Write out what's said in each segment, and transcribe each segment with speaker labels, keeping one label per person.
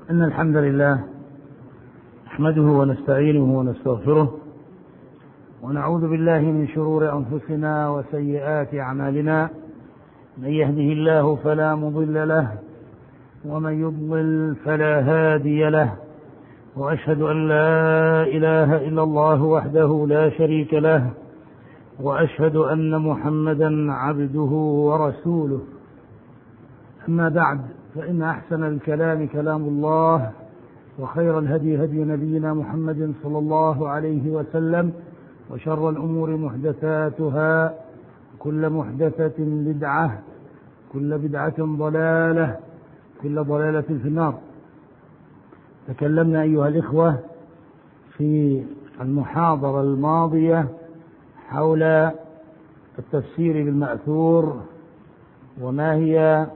Speaker 1: إن الحمد لله نحمده ونستعينه ونستغفره ونعوذ بالله من شرور أنفسنا وسيئات أعمالنا. من يهده الله فلا مضل له ومن يضلل فلا هادي له، وأشهد أن لا إله إلا الله وحده لا شريك له، وأشهد أن محمدا عبده ورسوله. أما بعد، فإن أحسن الكلام كلام الله، وخير الهدي هدي نبينا محمد صلى الله عليه وسلم، وشر الأمور محدثاتها، كل محدثة بدعة، كل بدعة ضلالة، كل ضلالة في النار. تكلمنا أيها الإخوة في المحاضرة الماضية حول التفسير بالمأثور وما هي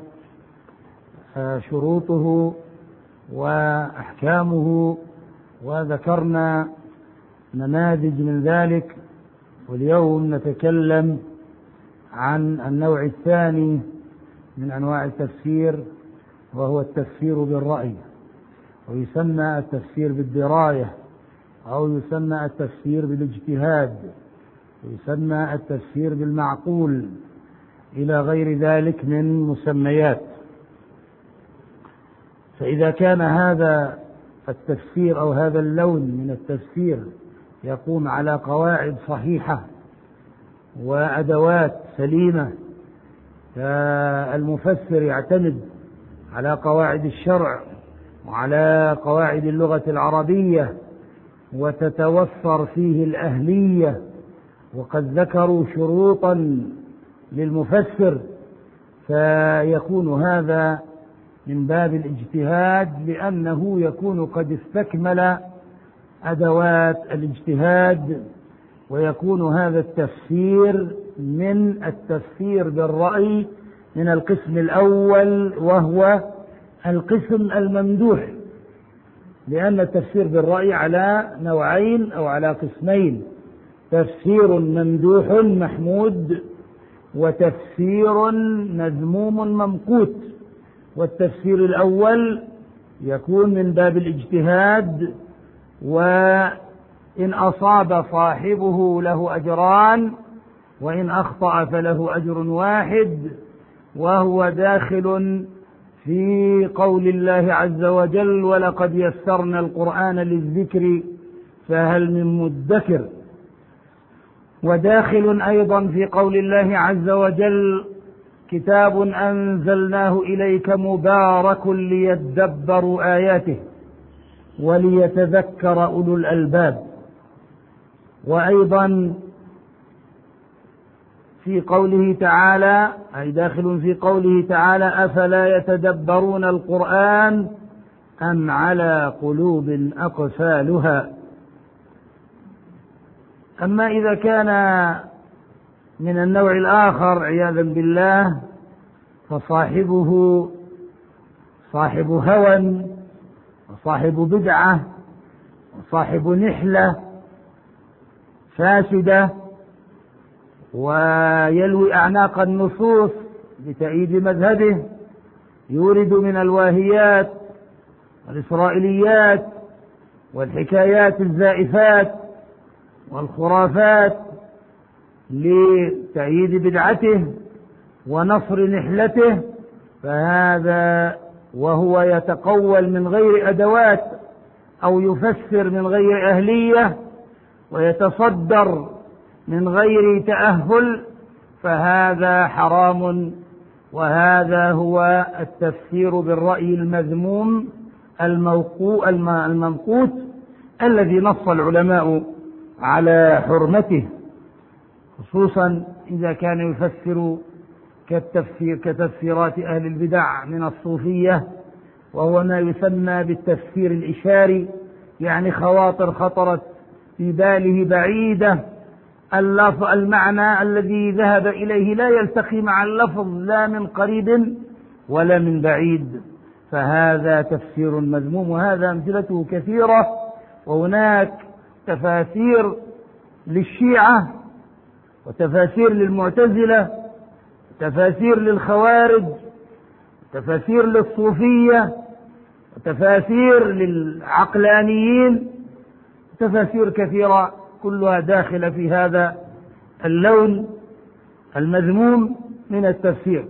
Speaker 1: شروطه وأحكامه، وذكرنا نماذج من ذلك. واليوم نتكلم عن النوع الثاني من أنواع التفسير، وهو التفسير بالرأي، ويسمى التفسير بالدراية، أو يسمى التفسير بالاجتهاد، ويسمى التفسير بالمعقول، إلى غير ذلك من مسميات. فإذا كان هذا التفسير أو هذا اللون من التفسير يقوم على قواعد صحيحة وأدوات سليمة، فالمفسر يعتمد على قواعد الشرع وعلى قواعد اللغة العربية، وتتوفر فيه الأهلية، وقد ذكروا شروطا للمفسر، فيكون هذا من باب الاجتهاد، لأنه يكون قد استكمل أدوات الاجتهاد، ويكون هذا التفسير من التفسير بالرأي من القسم الأول، وهو القسم الممدوح، لأن التفسير بالرأي على نوعين أو على قسمين: تفسير ممدوح محمود، وتفسير مذموم ممقوت. والتفسير الأول يكون من باب الاجتهاد، وإن أصاب صاحبه له أجران، وإن أخطأ فله أجر واحد، وهو داخل في قول الله عز وجل: ولقد يسرنا القرآن للذكر فهل من مدكر. وداخل أيضا في قول الله عز وجل: كتاب أنزلناه إليك مبارك ليدبروا آياته وليتذكر أولو الألباب. وأيضا في قوله تعالى، أي داخل في قوله تعالى: أفلا يتدبرون القرآن أم على قلوب أقفالها. أما إذا كان من النوع الآخر عياذا بالله، فصاحبه صاحب هوى، وصاحب بدعة، وصاحب نحلة فاسدة، ويلوي أعناق النصوص بتأييد مذهبه، يورد من الواهيات والإسرائيليات والحكايات الزائفات والخرافات لتأييد بدعته ونصر نحلته، فهذا وهو يتقول من غير أدوات، أو يفسر من غير أهلية، ويتصدر من غير تأهل، فهذا حرام. وهذا هو التفسير بالرأي المذموم الممقوت، الذي نص العلماء على حرمته، خصوصا إذا كان يفسر كتفسيرات أهل البدع من الصوفية، وهو ما يسمى بالتفسير الإشاري، يعني خواطر خطرت في باله بعيدة، المعنى الذي ذهب إليه لا يلتقي مع اللفظ لا من قريب ولا من بعيد، فهذا تفسير مذموم. وهذا أمثلته كثيرة، وهناك تفاسير للشيعة، وتفاسير للمعتزلة، تفاسير للخوارج، تفاسير للصوفية، وتفاسير للعقلانيين، تفاسير كثيرة كلها داخلة في هذا اللون المذموم من التفسير.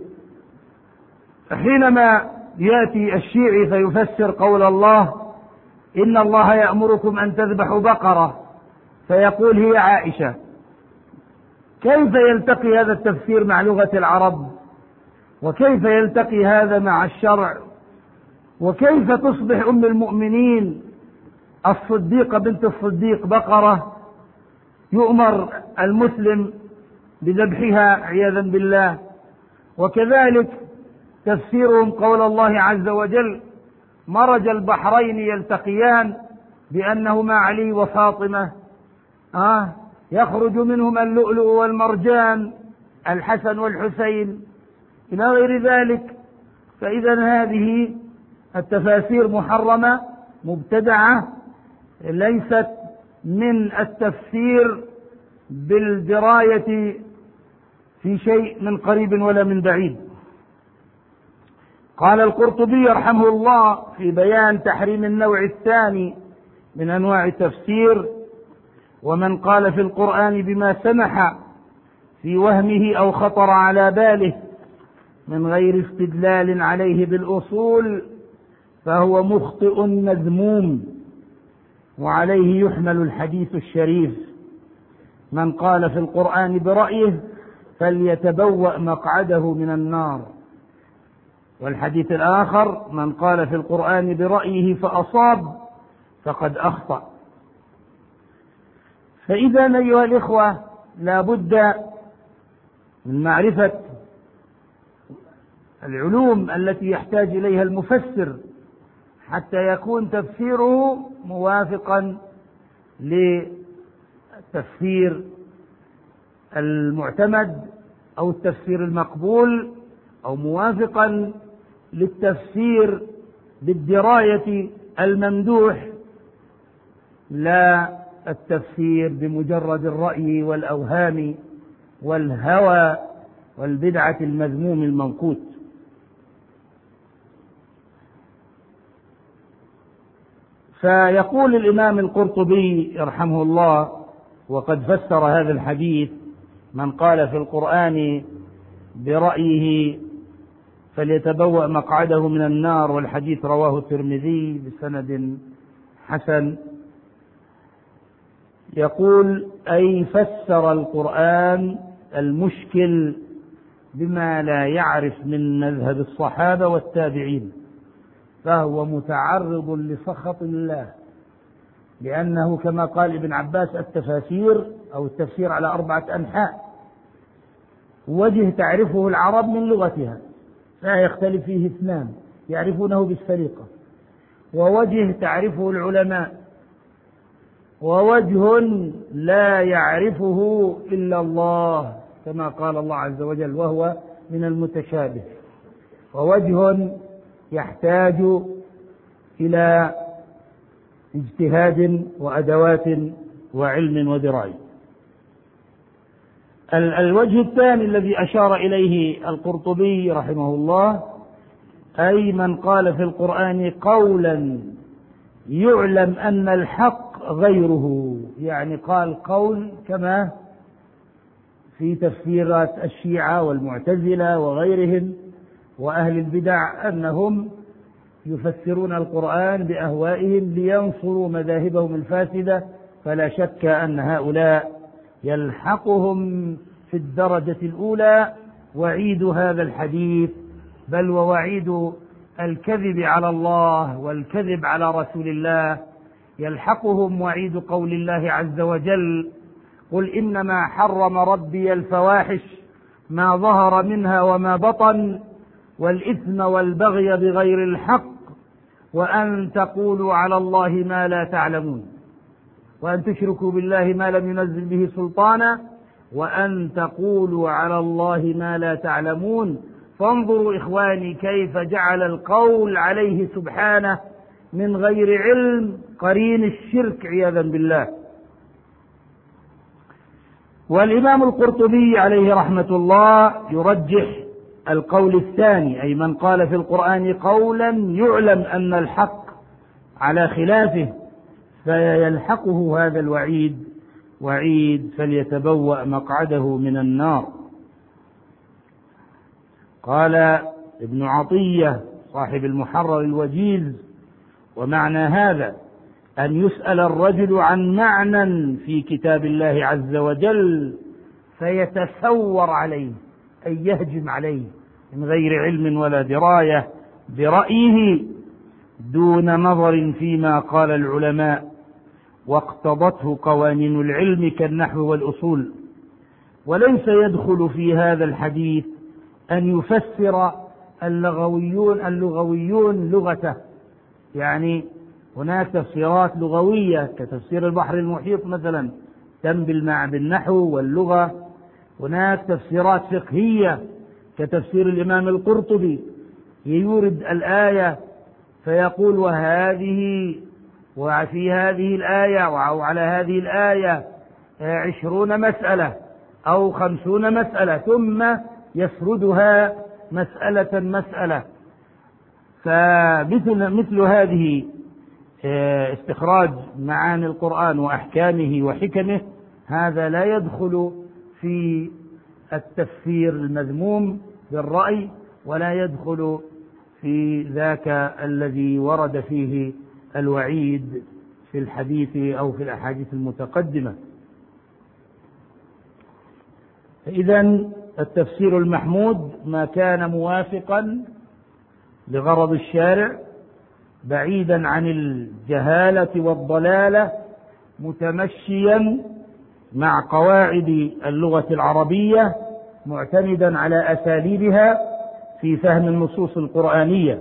Speaker 1: حينما يأتي الشيعي فيفسر قول الله إن الله يأمركم أن تذبحوا بقرة، فيقول هي عائشة، كيف يلتقي هذا التفسير مع لغة العرب؟ وكيف يلتقي هذا مع الشرع؟ وكيف تصبح أم المؤمنين الصديقة بنت الصديق بقرة يؤمر المسلم بذبحها عياذا بالله؟ وكذلك تفسيرهم قول الله عز وجل مرج البحرين يلتقيان بأنهما علي وفاطمة، يخرج منهما اللؤلؤ والمرجان، الحسن والحسين، إلى غير ذلك. فإذا هذه التفاسير محرمة مبتدعة، ليست من التفسير بالدراية في شيء من قريب ولا من بعيد. قال القرطبي رحمه الله في بيان تحريم النوع الثاني من أنواع التفسير: ومن قال في القرآن بما سمح في وهمه أو خطر على باله من غير استدلال عليه بالأصول فهو مخطئ مذموم، وعليه يحمل الحديث الشريف: من قال في القرآن برأيه فليتبوأ مقعده من النار. والحديث الآخر: من قال في القرآن برأيه فأصاب فقد أخطأ. فإذا أيها الإخوة لا بد من معرفة العلوم التي يحتاج إليها المفسر حتى يكون تفسيره موافقا للتفسير المعتمد أو التفسير المقبول، أو موافقا للتفسير بالدراية الممدوح، لا التفسير بمجرد الرأي والأوهام والهوى والبدعة المذموم المنقوط. فيقول الإمام القرطبي رحمه الله وقد فسر هذا الحديث: من قال في القرآن برأيه فليتبوأ مقعده من النار، والحديث رواه الترمذي بسند حسن. يقول: أي فسر القرآن المشكل بما لا يعرف من مذهب الصحابة والتابعين، فهو متعرض لسخط الله، لأنه كما قال ابن عباس: التفاسير أو التفسير على 4 أنحاء، وجه تعرفه العرب من لغتها لا يختلف فيه 2 يعرفونه بالسليقة، ووجه تعرفه العلماء، ووجه لا يعرفه إلا الله كما قال الله عز وجل: وهو من المتشابه، ووجه يحتاج إلى اجتهاد وأدوات وعلم ودراية. الوجه الثاني الذي أشار إليه القرطبي رحمه الله: أي من قال في القرآن قولا يعلم أن الحق غيره، يعني قال قول كما في تفسيرات الشيعة والمعتزلة وغيرهم وأهل البدع، أنهم يفسرون القرآن بأهوائهم لينصروا مذاهبهم الفاسدة، فلا شك أن هؤلاء يلحقهم في الدرجة الأولى وعيد هذا الحديث، بل ووعيد الكذب على الله والكذب على رسول الله، يلحقهم وعيد قول الله عز وجل: قل إنما حرم ربي الفواحش ما ظهر منها وما بطن والإثم والبغي بغير الحق وأن تقولوا على الله ما لا تعلمون، وأن تشركوا بالله ما لم ينزل به سلطانا، وأن تقولوا على الله ما لا تعلمون. فانظروا إخواني كيف جعل القول عليه سبحانه من غير علم قرين الشرك عياذا بالله. والإمام القرطبي عليه رحمة الله يرجح القول الثاني، أي من قال في القرآن قولا يعلم أن الحق على خلافه فيلحقه هذا الوعيد، وعيد فليتبوأ مقعده من النار. قال ابن عطية صاحب المحرر الوجيز: ومعنى هذا أن يسأل الرجل عن معنى في كتاب الله عز وجل فيتثور عليه، أي يهجم عليه من غير علم ولا دراية برأيه دون نظر فيما قال العلماء واقتضته قوانين العلم كالنحو والأصول. وليس يدخل في هذا الحديث أن يفسر اللغويون لغته، يعني هناك تفسيرات لغوية كتفسير البحر المحيط مثلا تنبي بالنحو واللغة. هناك تفسيرات فقهية كتفسير الإمام القرطبي، يورد الآية فيقول وفي هذه الآية أو على هذه الآية 20 مسألة أو 50 مسألة، ثم يسردها مسألة مسألة. فمثل هذه استخراج معاني القرآن وأحكامه وحكمه، هذا لا يدخل في التفسير المذموم بالرأي، ولا يدخل في ذاك الذي ورد فيه الوعيد في الحديث أو في الأحاديث المتقدمة. إذن التفسير المحمود ما كان موافقا لغرض الشارع بعيدا عن الجهالة والضلالة، متمشيا مع قواعد اللغة العربية، معتمدا على أساليبها في فهم النصوص القرآنية.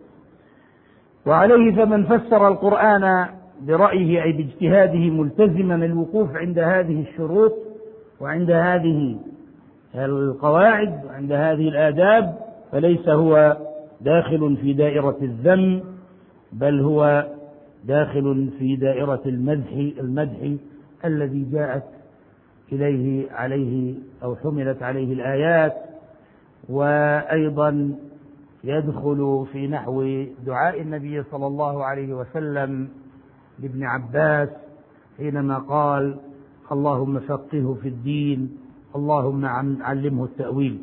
Speaker 1: وعليه فمن فسر القرآن برأيه أي باجتهاده ملتزما الوقوف عند هذه الشروط وعند هذه القواعد وعند هذه الآداب، فليس هو داخل في دائرة الذم، بل هو داخل في دائرة المدح الذي جاءت عليه أو حملت عليه الآيات. وأيضا يدخل في نحو دعاء النبي صلى الله عليه وسلم لابن عباس حينما قال: اللهم فقهه في الدين، اللهم علمه التأويل.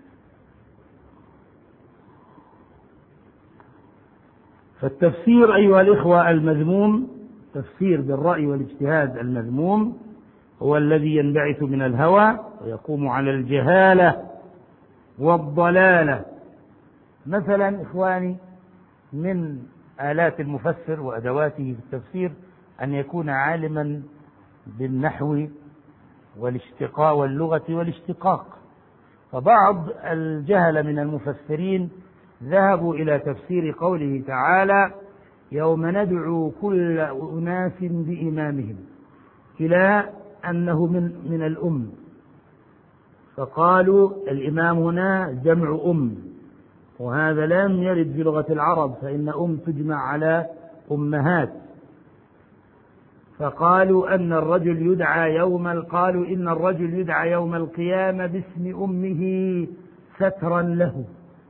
Speaker 1: فالتفسير أيها الإخوة المذموم، تفسير بالرأي والاجتهاد المذموم، هو الذي ينبعث من الهوى ويقوم على الجهالة والضلالة. مثلا إخواني، من آلات المفسر وأدواته في التفسير أن يكون عالما بالنحو والاشتقاق واللغة والاشتقاق. فبعض الجهل من المفسرين ذهبوا إلى تفسير قوله تعالى: يوم ندعو كل أناس بإمامهم، إلى أنه من الأم، فقالوا الإمام هنا جمع أم، وهذا لم يرد في لغة العرب، فإن تجمع على أمهات. فقالوا إن الرجل يدعى يوم القيامة باسم أمه سترا له.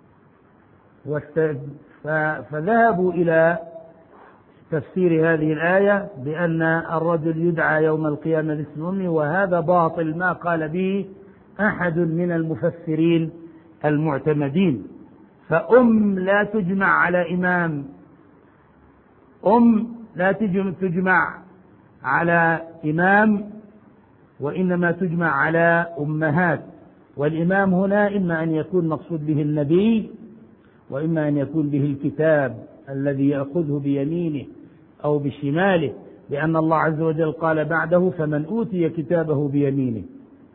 Speaker 1: فذهبوا إلى تفسير هذه الآية بأن الرجل يدعى يوم القيامة باسم أمه، وهذا باطل ما قال به أحد من المفسرين المعتمدين. فأم لا تجمع على إمام، لا تجمع على إمام، وإنما تجمع على أمهات. والإمام هنا إما أن يكون مقصود به النبي، وإما أن يكون به الكتاب الذي يأخذه بيمينه أو بشماله، لأن الله عز وجل قال بعده: فمن أوتي كتابه بيمينه.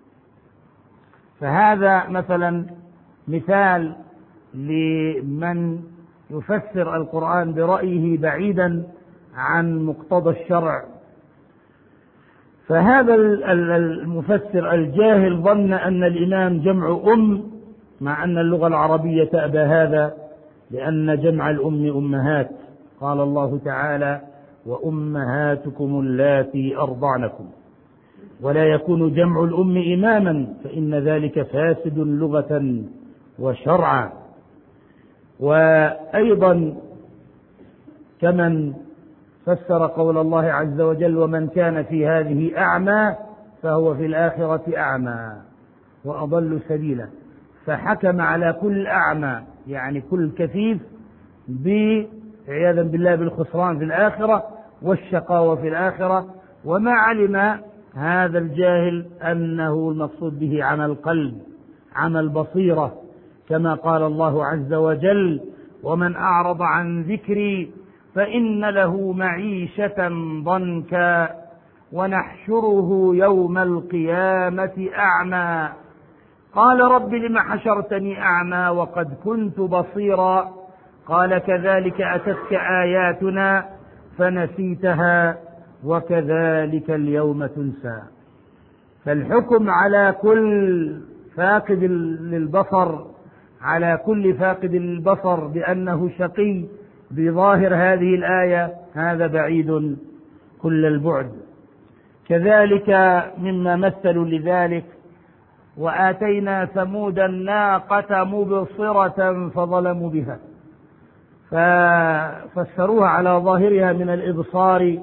Speaker 1: فهذا مثلا مثال لمن يفسر القرآن برأيه بعيدا عن مقتضى الشرع. فهذا المفسر الجاهل ظن أن الإمام جمع أم، مع أن اللغة العربية تأبى هذا، لأن جمع الأم أمهات. قال الله تعالى: وأمهاتكم اللاتي أرضعنكم. ولا يكون جمع الأم إماما، فإن ذلك فاسد لغة وشرعا. وأيضا كمن فسر قول الله عز وجل: ومن كان في هذه أعمى فهو في الآخرة أعمى وأضل سبيلا، فحكم على كل أعمى يعني كل كفيف عياذا بالله بالخسران في الآخرة والشقاوة في الآخرة. وما علم هذا الجاهل أنه المقصود به عمى القلب، عمى البصيرة، كما قال الله عز وجل: ومن أعرض عن ذكري فإن له معيشة ضنكا ونحشره يوم القيامة أعمى قال رب لم حشرتني أعمى وقد كنت بصيرا قال كذلك أتتك آياتنا فنسيتها وكذلك اليوم تنسى. فالحكم على كل فاقد للبصر، على كل فاقد للبصر بأنه شقي بظاهر هذه الآية هذا بعيد كل البعد. كذلك مما مثلوا لذلك: وآتينا ثمود الناقة مبصرة فظلموا بها، ففسروها على ظاهرها من الإبصار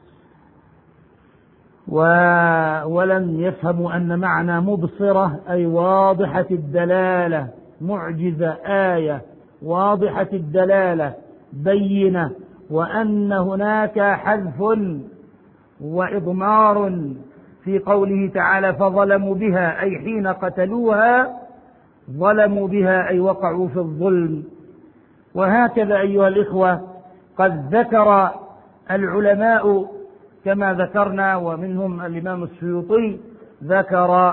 Speaker 1: ولم يفهموا أن معنى مبصرة أي واضحة الدلالة، معجزة، آية واضحة الدلالة بينة، وأن هناك حذف وإضمار في قوله تعالى فظلموا بها، أي حين قتلوها ظلموا بها أي وقعوا في الظلم. وهكذا أيها الإخوة قد ذكر العلماء كما ذكرنا، ومنهم الإمام السيوطي ذكر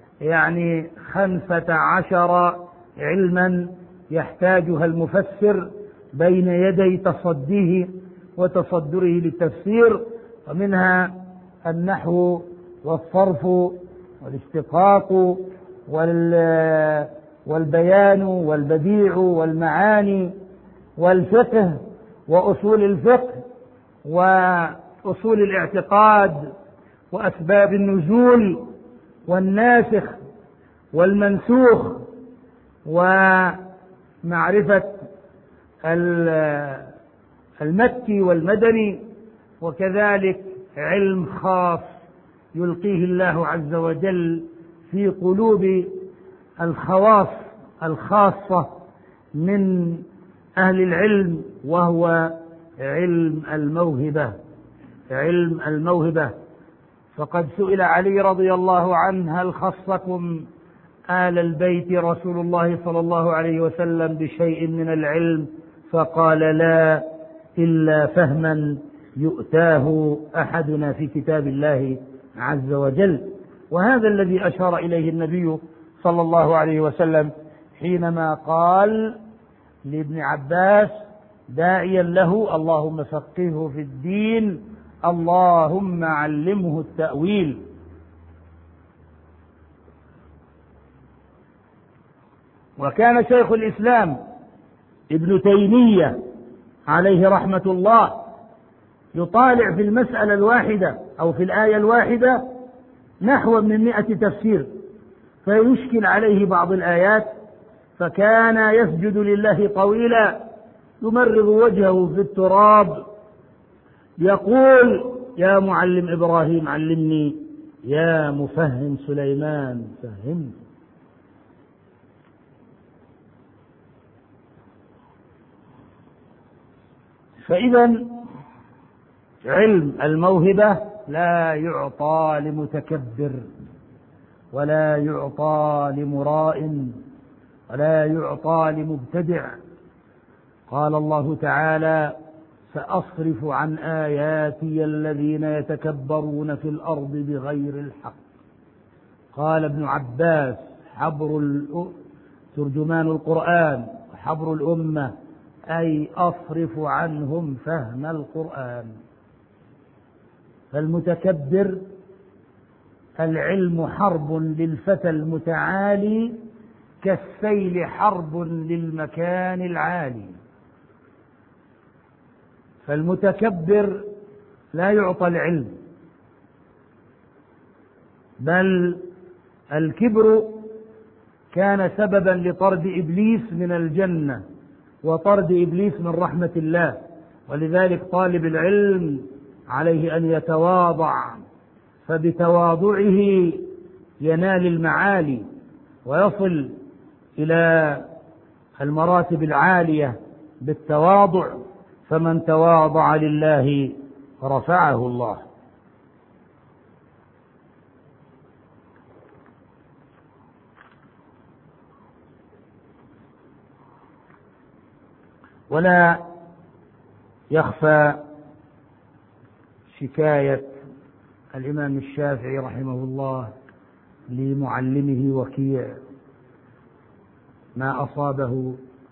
Speaker 1: 15 علما يحتاجها المفسر بين يدي تصديه وتصدره للتفسير، ومنها النحو والصرف والاشتقاق والبيان والبديع والمعاني والفقه وأصول الفقه وأصول الاعتقاد وأسباب النزول والناسخ والمنسوخ ومعرفة المكي والمدني، وكذلك علم خاص يلقيه الله عز وجل في قلوب الخواص الخاصة من أهل العلم، وهو علم الموهبة. علم الموهبة، فقد سئل علي رضي الله عنه: هل خصكم آل البيت رسول الله صلى الله عليه وسلم بشيء من العلم؟ فقال: لا، إلا فهما يؤتاه أحدنا في كتاب الله عز وجل. وهذا الذي أشار إليه النبي صلى الله عليه وسلم حينما قال لابن عباس داعيا له: اللهم فقهه في الدين، اللهم علمه التأويل. وكان شيخ الإسلام ابن تيمية عليه رحمة الله يطالع في المسألة الواحدة أو في الآية الواحدة نحو من 100 تفسير، فيشكل عليه بعض الآيات، فكان يسجد لله طويلا يمرغ وجهه في التراب يقول: يا معلم إبراهيم علمني، يا مفهم سليمان فهمني. فإذا علم الموهبة لا يعطى لمتكبر ولا يعطى لمراء ولا يعطى لمبتدع. قال الله تعالى: سأصرف عن آياتي الذين يتكبرون في الأرض بغير الحق. قال ابن عباس ترجمان القرآن وحبر الأمة، أي أصرف عنهم فهم القرآن. فالمتكبر العلم حرب للفتى المتعالي كالسيل حرب للمكان العالي. فالمتكبر لا يعطى العلم، بل الكبر كان سببا لطرد إبليس من الجنة وطرد إبليس من رحمة الله. ولذلك طالب العلم عليه أن يتواضع، فبتواضعه ينال المعالي ويصل إلى المراتب العالية بالتواضع، فمن تواضع لله رفعه الله. ولا يخفى شكاية الإمام الشافعي رحمه الله لمعلمه وكيع ما أصابه: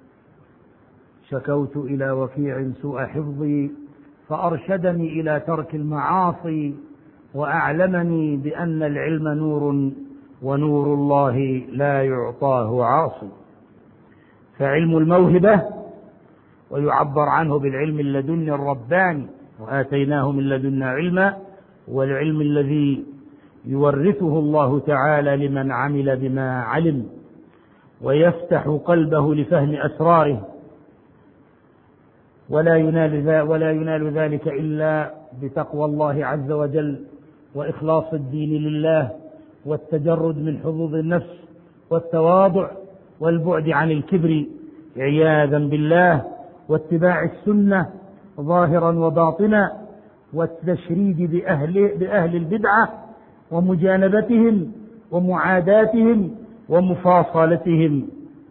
Speaker 1: شكوت إلى وكيع سوء حفظي فأرشدني إلى ترك المعاصي وأعلمني بأن العلم نور ونور الله لا يعطاه عاصي. فعلم الموهبة، ويعبر عنه بالعلم اللدني الرباني، وآتيناه من لدنا علما، والعلم الذي يورثه الله تعالى لمن عمل بما علم ويفتح قلبه لفهم أسراره، ولا ينال ذلك إلا بتقوى الله عز وجل وإخلاص الدين لله والتجرد من حظوظ النفس والتواضع والبعد عن الكبر عياذا بالله، واتباع السنة ظاهرا وباطنا، والتشريد بأهل البدعة ومجانبتهم ومعاداتهم ومفاصلتهم.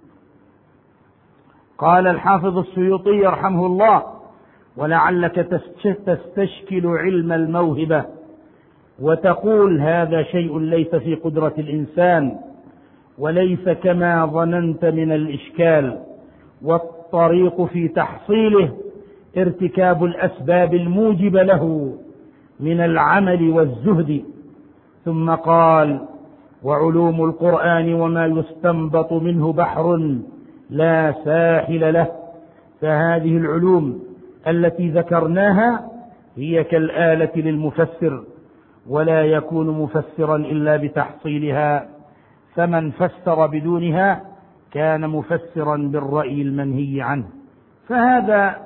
Speaker 1: قال الحافظ السيوطي رحمه الله: ولعلك تستشكل علم الموهبة وتقول هذا شيء ليس في قدرة الإنسان وليس كما ظننت من الإشكال، والطريق في تحصيله ارتكاب الأسباب الموجبة له من العمل والزهد. ثم قال: وعلوم القرآن وما يستنبط منه بحر لا ساحل له، فهذه العلوم التي ذكرناها هي كالآلة للمفسر، ولا يكون مفسرا إلا بتحصيلها، فمن فسر بدونها كان مفسرا بالرأي المنهي عنه. فهذا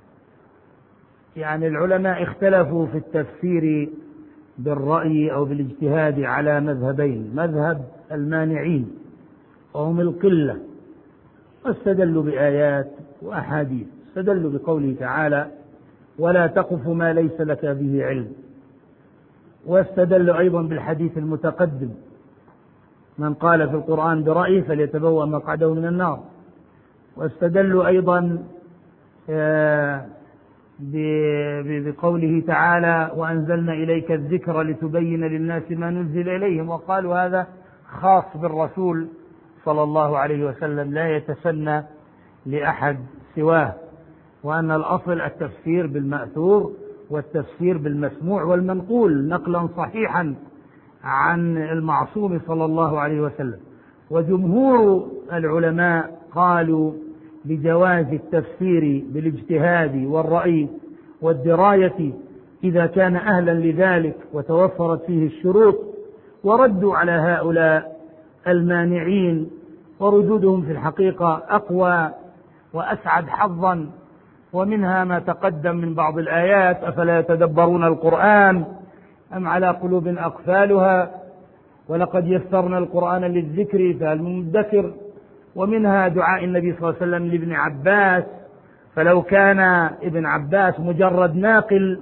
Speaker 1: يعني العلماء اختلفوا في التفسير بالرأي أو بالاجتهاد على مذهبين: مذهب المانعين وهم القلة، واستدلوا بآيات وأحاديث، استدلوا بقوله تعالى: ولا تقف ما ليس لك به علم، واستدلوا أيضا بالحديث المتقدم: من قال في القرآن برأيه فليتبوأ مقعده من النار. واستدلوا أيضا بقوله تعالى: وأنزلنا إليك الذكر لتبين للناس ما نزل إليهم، وقالوا هذا خاص بالرسول صلى الله عليه وسلم لا يتسنى لأحد سواه، وأن الأصل التفسير بالمأثور والتفسير بالمسموع والمنقول نقلا صحيحا عن المعصوم صلى الله عليه وسلم. وجمهور العلماء قالوا بجواز التفسير بالاجتهاد والرأي والدراية إذا كان أهلا لذلك وتوفرت فيه الشروط، وردوا على هؤلاء المانعين، وردودهم في الحقيقة أقوى وأسعد حظا. ومنها ما تقدم من بعض الآيات: أفلا يتدبرون القرآن أم على قلوب أقفالها ولقد يسرنا القرآن للذكر فهل من مدكر. ومنها دعاء النبي صلى الله عليه وسلم لابن عباس: فلو كان ابن عباس مجرد ناقل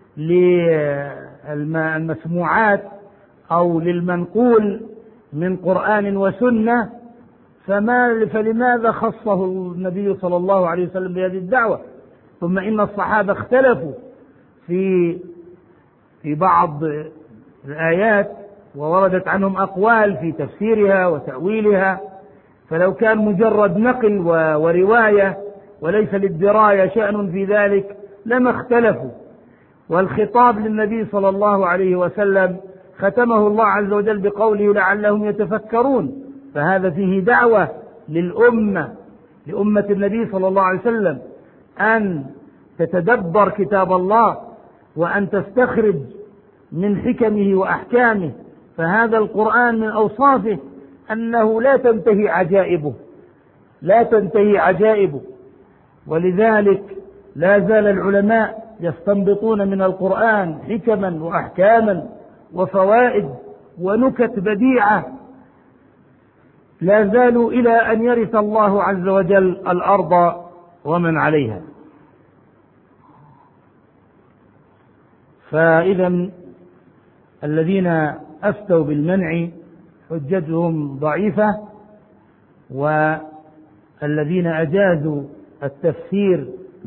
Speaker 1: للمسموعات أو للمنقول من قرآن وسنة فلماذا خصه النبي صلى الله عليه وسلم بهذه الدعوة؟ ثم إن الصحابة اختلفوا في بعض الآيات ووردت عنهم أقوال في تفسيرها وتأويلها، فلو كان مجرد نقل ورواية وليس للدراية شأن في ذلك لما اختلفوا. والخطاب للنبي صلى الله عليه وسلم ختمه الله عز وجل بقوله: لعلهم يتفكرون، فهذا فيه دعوة لأمة النبي صلى الله عليه وسلم أن تتدبر كتاب الله وأن تستخرج من حكمه وأحكامه. فهذا القرآن من أوصافه أنه لا تنتهي عجائبه، ولذلك لا زال العلماء يستنبطون من القرآن حكما وأحكاما وفوائد ونكت بديعة لا زالوا إلى أن يرث الله عز وجل الأرض ومن عليها. فإذا الذين أفتوا بالمنع حجتهم ضعيفة، والذين أجازوا التفسير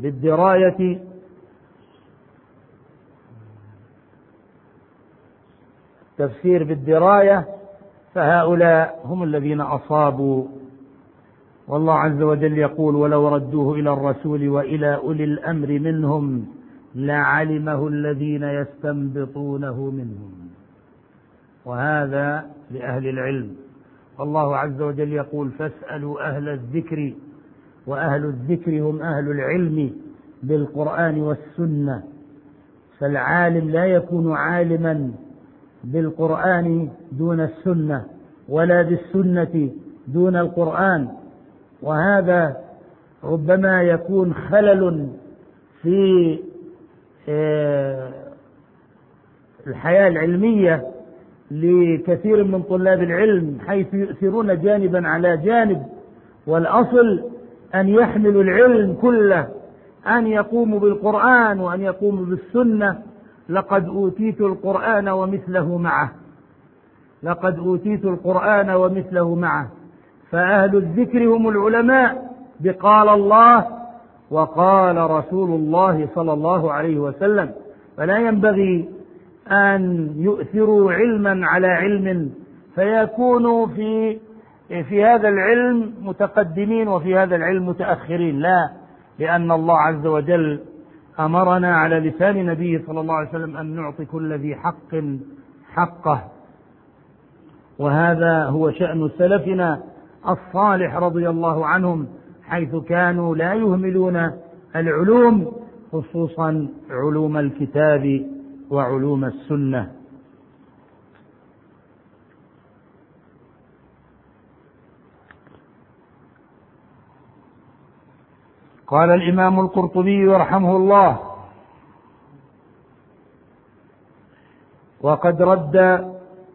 Speaker 1: بالدراية فهؤلاء هم الذين أصابوا. والله عز وجل يقول: ولو ردوه إلى الرسول وإلى أولي الأمر منهم لعلمه الذين يستنبطونه منهم. وهذا لأهل العلم. والله عز وجل يقول: فاسألوا أهل الذكر، وأهل الذكر هم أهل العلم بالقرآن والسنة. فالعالم لا يكون عالما بالقرآن دون السنة، ولا بالسنة دون القرآن. وهذا ربما يكون خلل في الحياة العلمية لكثير من طلاب العلم، حيث يؤثرون جانبا على جانب، والأصل أن يحملوا العلم كله، أن يقوموا بالقرآن وأن يقوموا بالسنة. لقد أوتيت القرآن ومثله معه. فأهل الذكر هم العلماء بقال الله وقال رسول الله صلى الله عليه وسلم. فلا ينبغي أن يؤثروا علما على علم فيكونوا في هذا العلم متقدمين وفي هذا العلم متأخرين، لا، لأن الله عز وجل أمرنا على لسان نبيه صلى الله عليه وسلم أن نعطي كل ذي حق حقه. وهذا هو شأن سلفنا الصالح رضي الله عنهم، حيث كانوا لا يهملون العلوم، خصوصا علوم الكتاب وعلوم السنة. قال الإمام القرطبي رحمه الله: وقد رد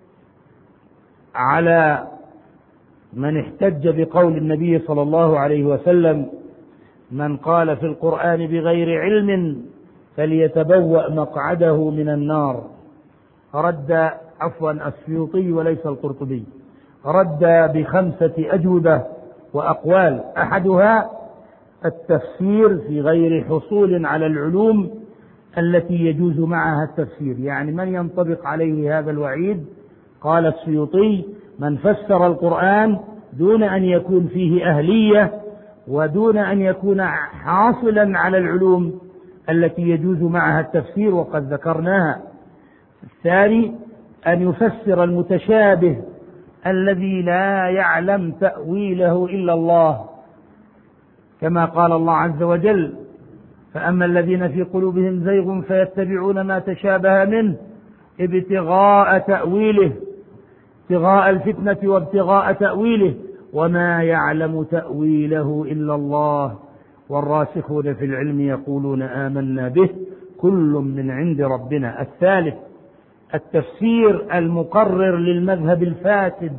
Speaker 1: على من احتج بقول النبي صلى الله عليه وسلم: من قال في القرآن بغير علم فليتبوأ مقعده من النار. رد السيوطي وليس القرطبي، رد ب5 أجوبة وأقوال. أحدها: التفسير في غير حصول على العلوم التي يجوز معها التفسير، يعني من ينطبق عليه هذا الوعيد. قال السيوطي: من فسر القرآن دون أن يكون فيه أهلية ودون أن يكون حاصلا على العلوم التي يجوز معها التفسير، وقد ذكرناها. الثاني: أن يفسر المتشابه الذي لا يعلم تأويله إلا الله، كما قال الله عز وجل: فأما الذين في قلوبهم زيغ فيتبعون ما تشابه منه ابتغاء تأويله، ابتغاء الفتنة وابتغاء تأويله، وما يعلم تأويله إلا الله، والراسخون في العلم يقولون آمنا به كل من عند ربنا. الثالث: التفسير المقرر للمذهب الفاسد،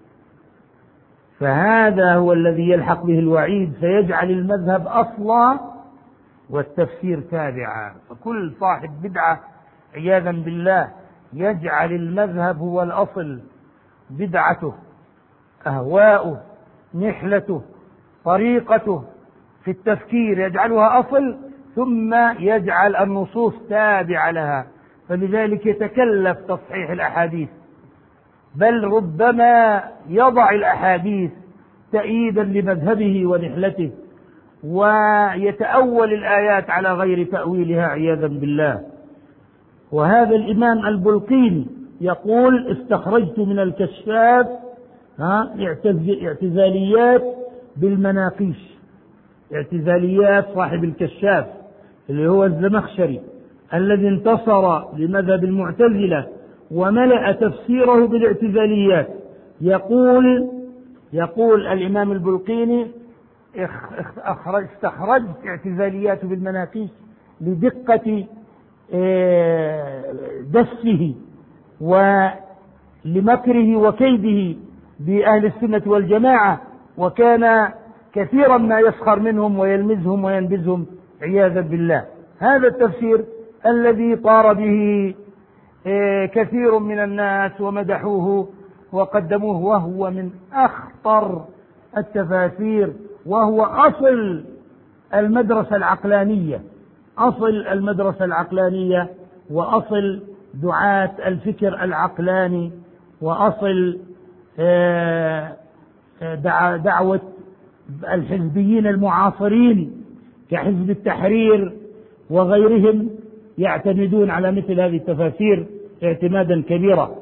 Speaker 1: فهذا هو الذي يلحق به الوعيد، فيجعل المذهب أصلا والتفسير تابعا. فكل صاحب بدعة عياذا بالله يجعل المذهب هو الأصل، بدعته، أهواؤه، نحلته، طريقته في التفكير يجعلها أصل، ثم يجعل النصوص تابعة لها. فلذلك يتكلف تصحيح الأحاديث، بل ربما يضع الأحاديث تأييدا لمذهبه ونحلته، ويتأول الآيات على غير تأويلها عياذا بالله. وهذا الإمام البلقيني يقول: استخرجت من الكشاف اعتزاليات بالمناقيش، اعتزاليات صاحب الكشاف اللي هو الزمخشري الذي انتصر لمذهب المعتزلة وملأ تفسيره بالاعتزاليات. يقول: يقول الإمام البلقيني: استخرجت اعتزالياته بالمناقيش لدقة دسه ولمكره وكيده بأهل السنة والجماعة، وكان كثيرا ما يسخر منهم ويلمزهم وينبذهم عياذا بالله. هذا التفسير الذي طار به كثير من الناس ومدحوه وقدموه، وهو من أخطر التفاسير، وهو أصل المدرسة العقلانية، أصل المدرسة العقلانية وأصل دعاة الفكر العقلاني، وأصل دعوة الحزبيين المعاصرين كحزب التحرير وغيرهم، يعتمدون على مثل هذه التفاسير اعتمادا كبيرا.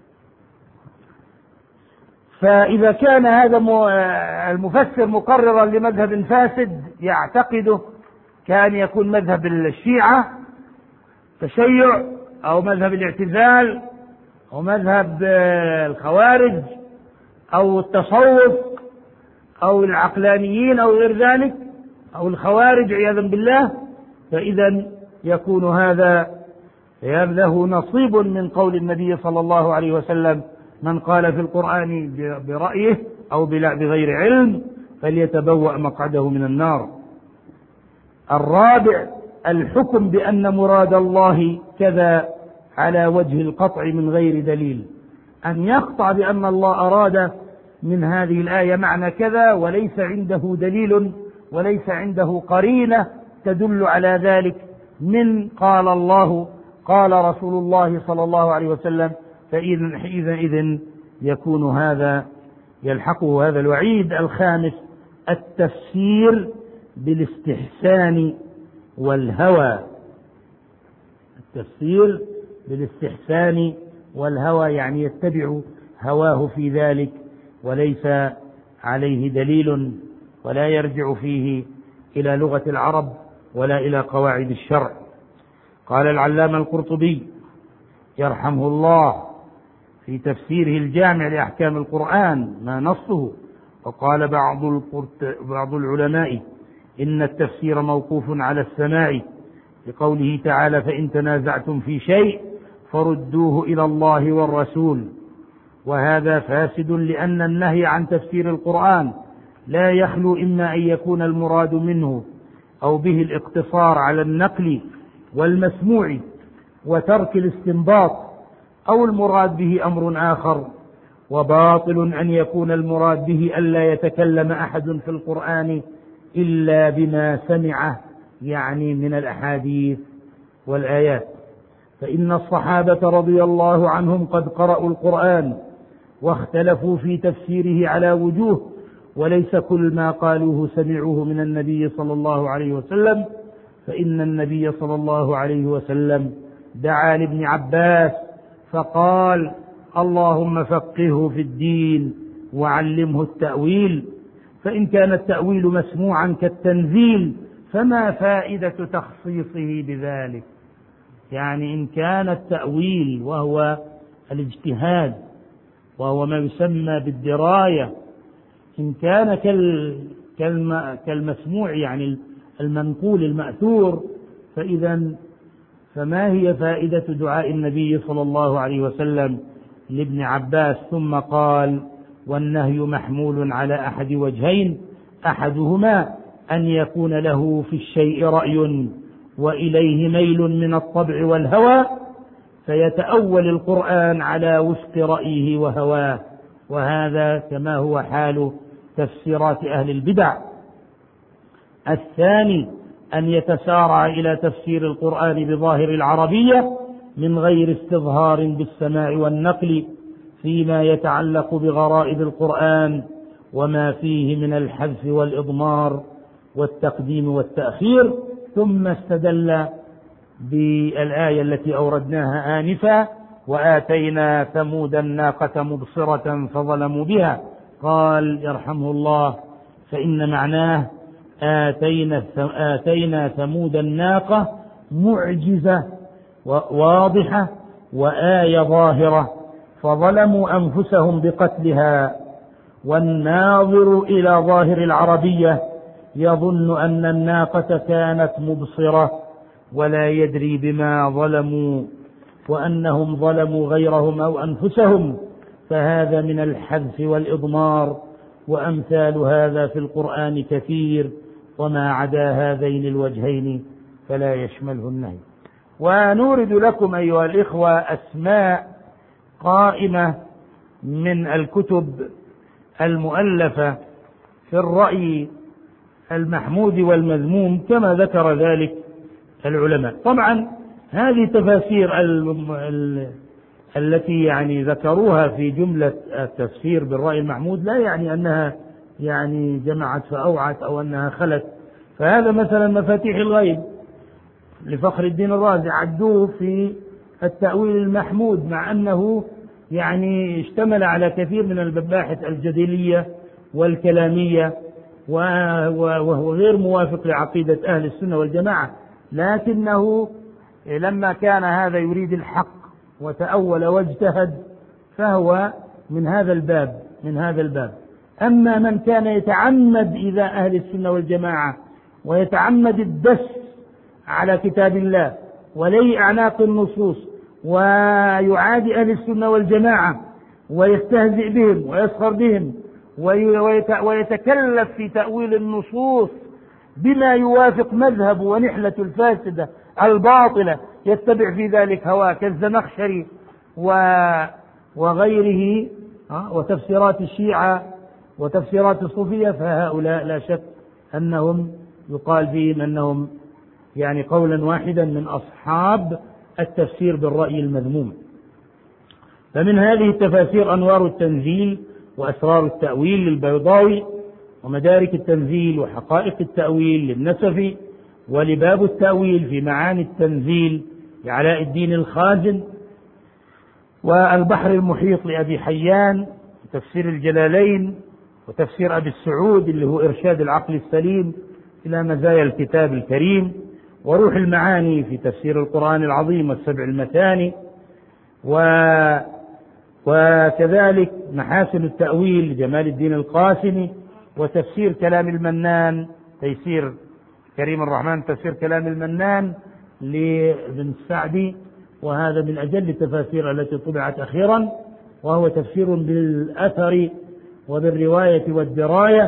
Speaker 1: فإذا كان هذا المفسر مقررا لمذهب فاسد يعتقده كان يكون مذهب الشيعة تشيع، أو مذهب الاعتزال، أو مذهب الخوارج، أو التصوف، أو العقلانيين، أو غير ذلك، أو الخوارج عياذا بالله، فإذا يكون هذا له نصيب من قول النبي صلى الله عليه وسلم: من قال في القرآن برأيه أو بغير علم فليتبوأ مقعده من النار. الرابع: الحكم بأن مراد الله كذا على وجه القطع من غير دليل، أن يقطع بأن الله أراد من هذه الآية معنى كذا وليس عنده دليل وليس عنده قرينة تدل على ذلك من قال الله قال رسول الله صلى الله عليه وسلم، فإذا يكون هذا يلحقه هذا الوعيد. الخامس: التفسير بالاستحسان والهوى، التفسير بالاستحسان والهوى يعني يتبع هواه في ذلك وليس عليه دليل ولا يرجع فيه إلى لغة العرب ولا إلى قواعد الشرع. قال العلامة القرطبي يرحمه الله في تفسيره الجامع لأحكام القرآن ما نصه: وقال بعض العلماء إن التفسير موقوف على السماع، لقوله تعالى: فإن تنازعتم في شيء فردوه إلى الله والرسول. وهذا فاسد، لأن النهي عن تفسير القرآن لا يخلو إما أن يكون المراد منه أو به الاقتصار على النقل والمسموع وترك الاستنباط، أو المراد به أمر آخر. وباطل أن يكون المراد به ألا يتكلم أحد في القرآن إلا بما سمعه، يعني من الأحاديث والآيات، فإن الصحابة رضي الله عنهم قد قرأوا القرآن واختلفوا في تفسيره على وجوه، وليس كل ما قالوه سمعوه من النبي صلى الله عليه وسلم، فإن النبي صلى الله عليه وسلم دعا لابن عباس فقال: اللهم فقهه في الدين وعلمه التأويل. فإن كان التأويل مسموعا كالتنزيل فما فائدة تخصيصه بذلك؟ يعني إن كان التأويل وهو الاجتهاد وهو ما يسمى بالدراية إن كان كالمسموع يعني المنقول المأثور، فما هي فائدة دعاء النبي صلى الله عليه وسلم لابن عباس؟ ثم قال: والنهي محمول على أحد وجهين، أحدهما أن يكون له في الشيء رأي وإليه ميل من الطبع والهوى فيتأول القرآن على وفق رأيه وهواه، وهذا كما هو حال تفسيرات أهل البدع. الثاني أن يتسارع إلى تفسير القرآن بظاهر العربية من غير استظهار بالسماع والنقل فيما يتعلق بغرائب القرآن وما فيه من الحذف والإضمار والتقديم والتأخير. ثم استدل بالآية التي أوردناها آنفا: وآتينا ثمود الناقة مبصرة فظلموا بها. قال يرحمه الله: فإن معناه آتينا ثمود الناقة معجزة واضحة وآية ظاهرة فظلموا أنفسهم بقتلها والناظر إلى ظاهر العربية يظن أن الناقة كانت مبصرة ولا يدري بما ظلموا وأنهم ظلموا غيرهم أو أنفسهم، فهذا من الحذف والإضمار، وأمثال هذا في القرآن كثير، وما عدا هذين الوجهين فلا يشمله النهي. ونورد لكم أيها الإخوة أسماء قائمة من الكتب المؤلفة في الرأي المحمود والمذموم كما ذكر ذلك العلماء. طبعا هذه تفاسير التي يعني ذكروها في جملة التفسير بالرأي المحمود لا يعني أنها يعني جمعت فأوعت أو أنها خلت، فهذا مثلا مفاتيح الغيب لفخر الدين الرازي عدوه في التأويل المحمود، مع أنه يعني اشتمل على كثير من المباحث الجدلية والكلامية وهو غير موافق لعقيدة أهل السنة والجماعة، لكنه لما كان هذا يريد الحق وتأول واجتهد فهو من هذا الباب. أما من كان يتعمد إذا أهل السنة والجماعة ويتعمد الدس على كتاب الله ولي أعناق النصوص ويعادي أهل السنة والجماعة ويستهزئ بهم ويسخر بهم ويتكلف في تأويل النصوص بما يوافق مذهب ونحلة الفاسدة الباطلة، يتبع في ذلك هواه كالزمخشري وغيره وتفسيرات الشيعة وتفسيرات الصوفية، فهؤلاء لا شك أنهم يقال فيهم أنهم يعني قولا واحدا من أصحاب التفسير بالرأي المذموم. فمن هذه التفاسير أنوار التنزيل وأسرار التأويل للبيضاوي، ومدارك التنزيل وحقائق التأويل للنسفي، ولباب التأويل في معاني التنزيل لعلاء الدين الخازن، والبحر المحيط لأبي حيان، وتفسير الجلالين، وتفسير أبي السعود اللي هو إرشاد العقل السليم إلى مزايا الكتاب الكريم، وروح المعاني في تفسير القرآن العظيم والسبع المثاني، وكذلك محاسن التأويل لجمال الدين القاسمي، وتفسير كلام المنان تيسير كريم الرحمن تفسير كلام المنان لابن السعدي، وهذا من أجل التفاسير التي طبعت أخيرا، وهو تفسير بالأثر وبالرواية والدراية،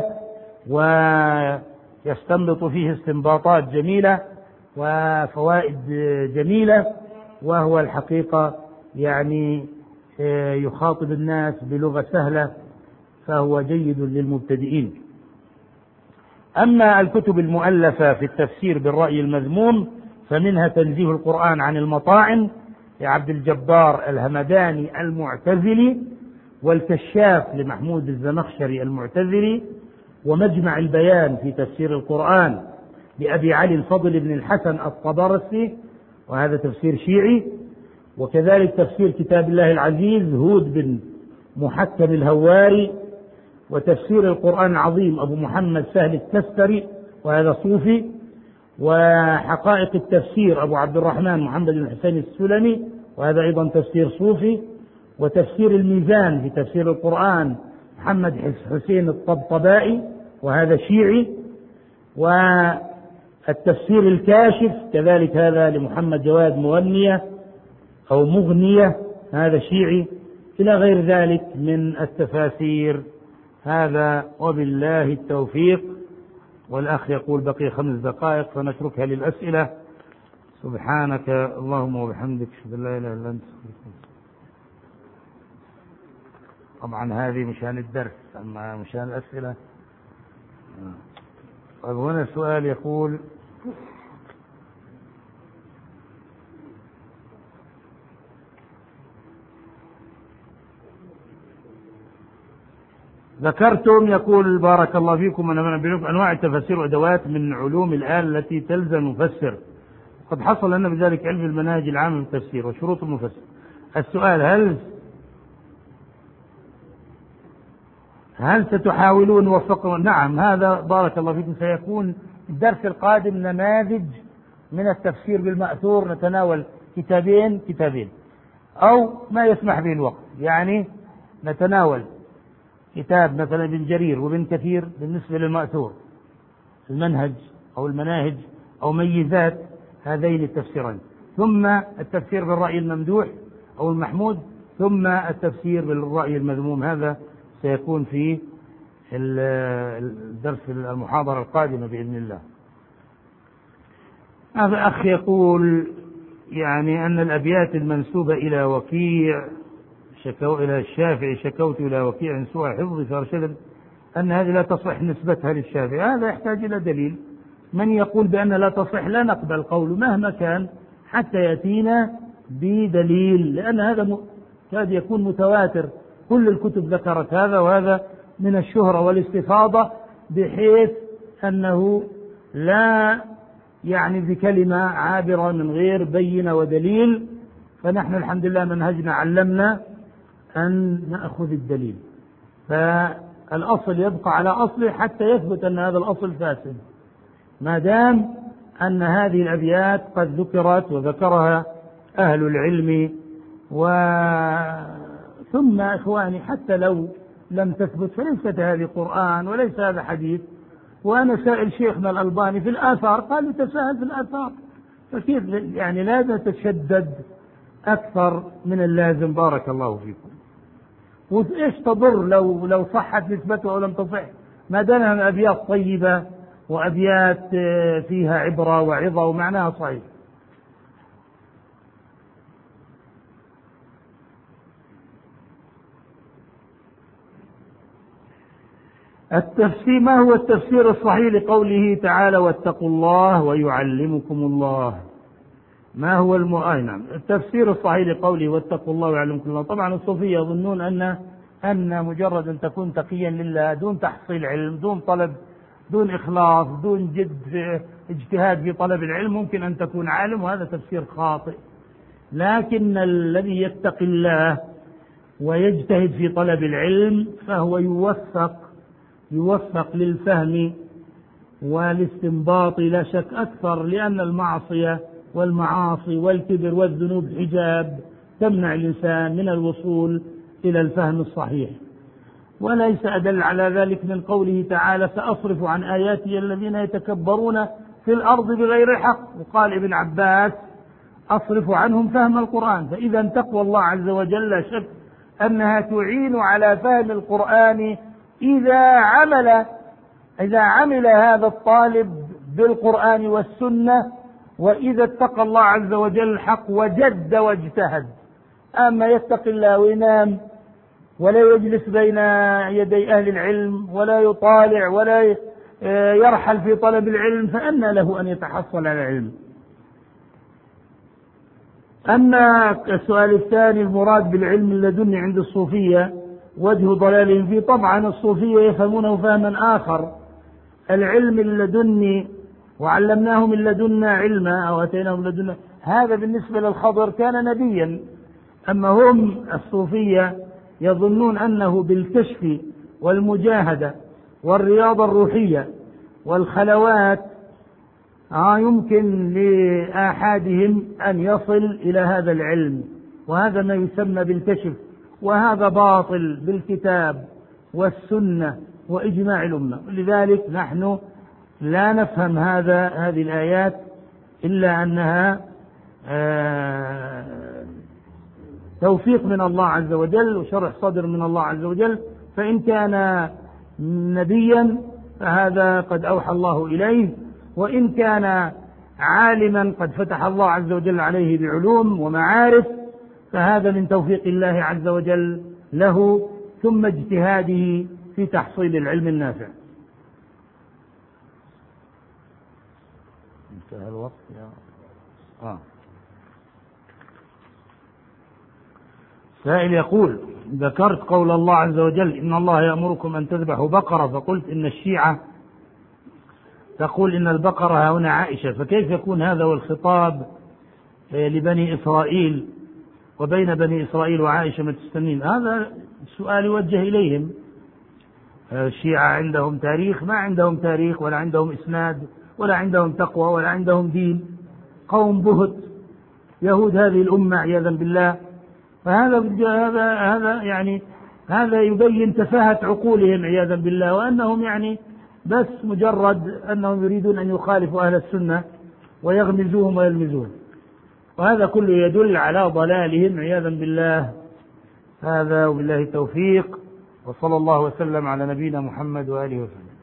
Speaker 1: ويستنبط فيه استنباطات جميلة وفوائد جميلة، وهو الحقيقة يعني يخاطب الناس بلغة سهلة، فهو جيد للمبتدئين. أما الكتب المؤلفة في التفسير بالرأي المذموم فمنها تنزيه القرآن عن المطاعن لعبد الجبار الهمداني المعتزلي، والكشاف لمحمود الزمخشري المعتزلي، ومجمع البيان في تفسير القرآن لأبي علي الفضل بن الحسن الطبرسي، وهذا تفسير شيعي، وكذلك تفسير كتاب الله العزيز هود بن محكم الهواري، وتفسير القرآن العظيم أبو محمد سهل التستري وهذا صوفي، وحقائق التفسير أبو عبد الرحمن محمد بن الحسين السلمي وهذا أيضا تفسير صوفي، وتفسير الميزان في تفسير القرآن محمد حسين الطبطبائي وهذا شيعي، والتفسير الكاشف كذلك هذا لمحمد جواد مغنية أو مغنية هذا شيعي، إلى غير ذلك من التفاسير. هذا وبالله التوفيق. والأخ يقول بقي 5 دقائق فنتركها للأسئلة. سبحانك اللهم وبحمدك أشهد أن لا إله إلا أنت. طبعا هذه مشان الدرس، أما مشان الأسئلة. طيب هنا سؤال يقول: ذكرتم يقول بارك الله فيكم أنواع التفاسير وأدوات من علوم الآن التي تلزم المفسر، قد حصل لنا بذلك علم المناهج العامة في التفسير وشروط المفسر. السؤال: هل ستحاولون وفقوا؟ نعم، هذا بارك الله فيكم سيكون الدرس القادم نماذج من التفسير بالمأثور، نتناول كتابين أو ما يسمح به الوقت، يعني نتناول كتاب مثلا ابن جرير وابن كثير بالنسبة للمأثور، المنهج أو المناهج أو ميزات هذين التفسيرين، ثم التفسير بالرأي الممدوح أو المحمود، ثم التفسير بالرأي المذموم. هذا سيكون في الدرس المحاضرة القادمة بإذن الله. هذا أخ يقول يعني أن الأبيات المنسوبة إلى وكيع إلى الشافعي شكوت إلى وكيع سوء حفظي فأرشد أن هذه لا تصح نسبتها للشافعي. هذا يحتاج إلى دليل. من يقول بأن لا تصح لا نقبل قوله مهما كان حتى يأتينا بدليل، لأن هذا كاد يكون متواتر، كل الكتب ذكرت هذا، وهذا من الشهرة والاستفاضة بحيث أنه لا يعني بكلمة عابرة من غير بينة ودليل. فنحن الحمد لله منهجنا علمنا أن نأخذ الدليل، فالأصل يبقى على أصله حتى يثبت أن هذا الأصل فاسد، ما دام أن هذه الأبيات قد ذكرت وذكرها أهل العلم. ثم إخواني حتى لو لم تثبت فليست هذه قرآن وليس هذا حديث. وأنا سائل شيخنا الألباني في الآثار قال يتساهل في الآثار، فكيف يعني لا نتشدد أكثر من اللازم. بارك الله فيكم. وإيش تضر لو صحت نسبته أو لم تصح، ما دام أبيات طيبة وأبيات فيها عبرة وعظة ومعناها صحيح. التفسير. ما هو التفسير الصحيح لقوله تعالى واتقوا الله ويعلمكم الله؟ ما هو نعم، التفسير الصحيح لقوله واتقوا الله ويعلمكم الله. طبعا الصوفية يظنون أن مجرد أن تكون تقيا لله دون تحصيل علم، دون طلب، دون إخلاص، دون جد في اجتهاد في طلب العلم ممكن أن تكون عالم، وهذا تفسير خاطئ. لكن الذي يتقي الله ويجتهد في طلب العلم فهو يوفق للفهم والاستنباط لا شك أكثر، لأن المعصية والمعاصي والكبر والذنوب حجاب تمنع الإنسان من الوصول إلى الفهم الصحيح. وليس أدل على ذلك من قوله تعالى سأصرف عن آياتي الذين يتكبرون في الأرض بغير حق. وقال ابن عباس أصرف عنهم فهم القرآن. فإذا تقوى الله عز وجل لا شك أنها تعين على فهم القرآن إذا عمل هذا الطالب بالقرآن والسنة، وإذا اتقى الله عز وجل الحق وجد واجتهد. أما يتقي الله وينام ولا يجلس بين يدي أهل العلم ولا يطالع ولا يرحل في طلب العلم، فأنى له أن يتحصل على العلم. أما السؤال الثاني المراد بالعلم اللدني عند الصوفية وجه ضلالهم فيه، طبعا الصوفية يفهمونه فهما آخر. العلم اللدني وعلمناهم من لدنا علما أو أتيناهم لدنا، هذا بالنسبة للخضر كان نبيا. أما هم الصوفية يظنون أنه بالكشف والمجاهدة والرياضة الروحية والخلوات يمكن لآحادهم أن يصل إلى هذا العلم، وهذا ما يسمى بالكشف، وهذا باطل بالكتاب والسنة وإجماع الأمة. لذلك نحن لا نفهم هذه الآيات إلا أنها توفيق من الله عز وجل وشرح صدر من الله عز وجل. فإن كان نبيا فهذا قد أوحى الله إليه، وإن كان عالما قد فتح الله عز وجل عليه بعلوم ومعارف فهذا من توفيق الله عز وجل له، ثم اجتهاده في تحصيل العلم النافع. انتهى الوقت سائل يقول ذكرت قول الله عز وجل إن الله يأمركم أن تذبحوا بقرة، فقلت إن الشيعة تقول إن البقرة هنا عائشة، فكيف يكون هذا والخطاب لبني إسرائيل وبين بني إسرائيل وعائشة ما تستنين؟ هذا السؤال يوجه إليهم. الشيعة عندهم تاريخ؟ ما عندهم تاريخ ولا عندهم إسناد ولا عندهم تقوى ولا عندهم دين، قوم بهت يهود هذه الأمة عياذا بالله. فهذا يعني هذا يبين تفاهة عقولهم عياذا بالله، وأنهم يعني بس مجرد أنهم يريدون أن يخالفوا أهل السنة ويغمزوهم ويلمزون، وهذا كله يدل على ضلالهم عياذا بالله. هذا وبالله التوفيق، وصلى الله وسلم على نبينا محمد وآله وسلم.